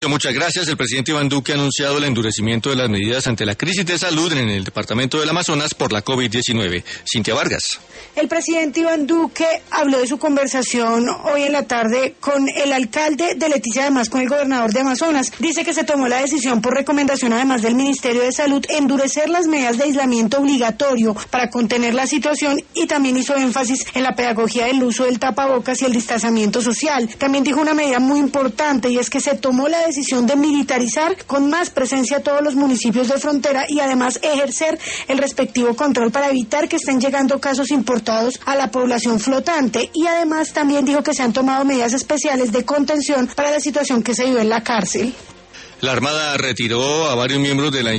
Muchas gracias. El presidente Iván Duque ha anunciado el endurecimiento de las medidas ante la crisis de salud en el departamento del Amazonas por la COVID-19. Cintia Vargas. El presidente Iván Duque habló de su conversación hoy en la tarde con el alcalde de Leticia, además con el gobernador de Amazonas. Dice que se tomó la decisión por recomendación además del Ministerio de Salud endurecer las medidas de aislamiento obligatorio para contener la situación y también hizo énfasis en la pedagogía del uso del tapabocas y el distanciamiento social. También dijo una medida muy importante y es que se tomó la decisión de militarizar con más presencia a todos los municipios de frontera y además ejercer el respectivo control para evitar que estén llegando casos importados a la población flotante. Y además también dijo que se han tomado medidas especiales de contención para la situación que se vive en la cárcel. La Armada retiró a varios miembros de la